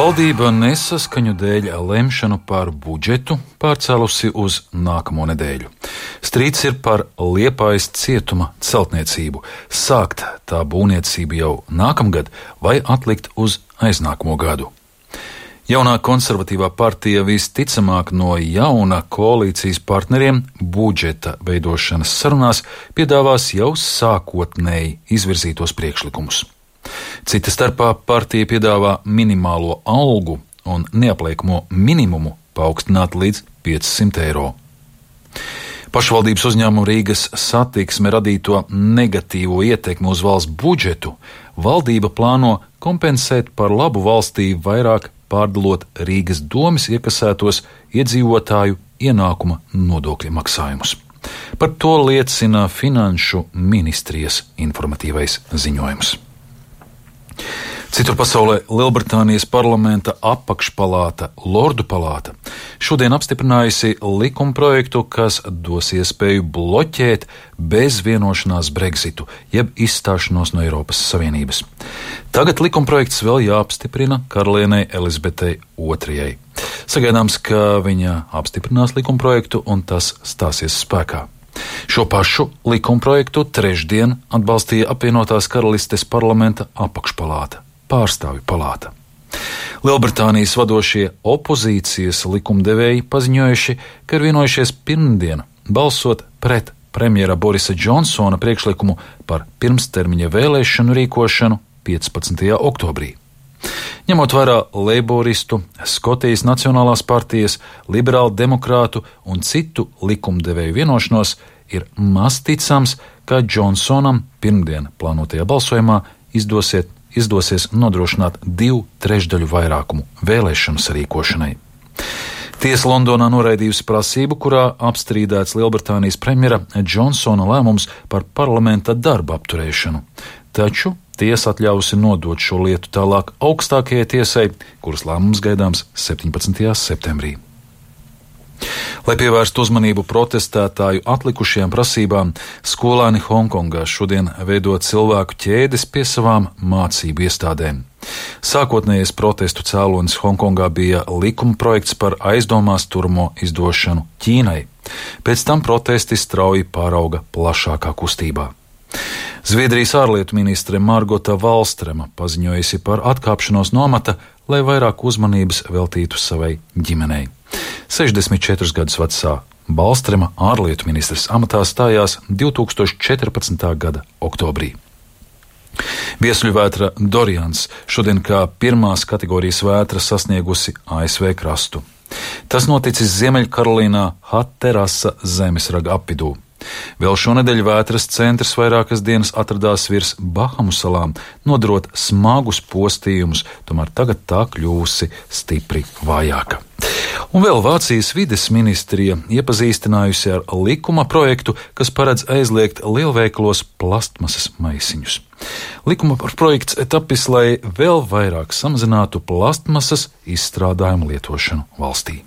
Valdība nesaskaņu dēļ lemšanu par budžetu pārcēlusi uz nākamo nedēļu. Strīds ir par Liepājas cietuma celtniecību. Sākt tā būvniecību jau nākamgad vai atlikt uz aiznākamo gadu. Jaunā konservatīvā partija visticamāk no jauna koalīcijas partneriem budžeta veidošanas sarunās piedāvās jau sākotnēji izvirzītos priekšlikumus. Cita starpā partija piedāvā minimālo algu un neapliekamo minimumu paaugstināt līdz 500 eiro. Pašvaldības uzņēmumu Rīgas satiksme radīto negatīvo ietekmi uz valsts budžetu valdība plāno kompensēt par labu valstī vairāk pārdalot Rīgas domes iekasētos iedzīvotāju ienākuma nodokļu maksājumus. Par to liecina Finanšu ministrijas informatīvais ziņojums. Citur pasaulē Lielbritānijas parlamenta apakšpalāta, Lordu palāta, šodien apstiprinājusi likumprojektu, kas dos iespēju bloķēt bez vienošanās Brexitu, jeb izstāšanos no Eiropas Savienības. Tagad likumprojekts vēl jāapstiprina karalienei Elizabetei II. Sagaidāms, ka viņa apstiprinās likumprojektu un tas stāsies spēkā. Šo pašu likumprojektu trešdien atbalstīja apvienotās karalistes parlamenta apakšpalāta, pārstāvju palāta. Lielbritānijas vadošie opozīcijas likumdevēji paziņojuši, ka ir vienojušies pirmdien balsot pret premjera Borisa Džonsona priekšlikumu par pirmstermiņa vēlēšanu rīkošanu 15. oktobrī. Ņemot vērā leiboristu, Skotijas Nacionālās partijas, liberālu demokrātu un citu likumdevēju vienošanos, ir maz ticams, ka Džonsonam pirmdien plānotajā balsojumā izdosies nodrošināt 2/3 vairākumu vēlēšanu sarīkošanai. Tiesa Londonā noraidījusi prasību, kurā apstrīdēts Lielbritānijas premjera Džonsona lēmums par parlamenta darba apturēšanu. Taču tiesa atļāvusi nodot šo lietu tālāk augstākajai tiesai, kuras lēmums gaidāms 17. septembrī. Lai pievērstu uzmanību protestētāju atlikušajām prasībām, skolēni Hongkongā šodien veido cilvēku ķēdes pie savām mācību iestādēm. Sākotnējais protestu cēlonis Hongkongā bija likuma projekts par aizdomās turamo izdošanu Ķīnai. Pēc tam protesti strauji pārauga plašākā kustībā. Zviedrijas ārlietu ministre Margota Valstrema paziņojusi par atkāpšanos no amata, lai vairāk uzmanības veltītu savai ģimenei. 64 gadus vecā Valstrema ārlietu ministres amatā stājās 2014. gada oktobrī. Viesļuvētra Dorians šodien kā pirmās kategorijas vētra sasniegusi ASV krastu. Tas noticis Ziemeļkarolīnā Hatterasa zemesraga apvidū. Vēl šonedēļ vētras centrs vairākas dienas atradās virs Bahamu salām, nodarot smagus postījumus, tomēr tagad tā kļūsi stipri vājāka. Un vēl Vācijas vides ministrija iepazīstinājusi ar likuma projektu, kas paredz aizliegt lielveikalos plastmasas maisiņus. Likuma projekts tapis, lai vēl vairāk samazinātu plastmasas izstrādājumu lietošanu valstī.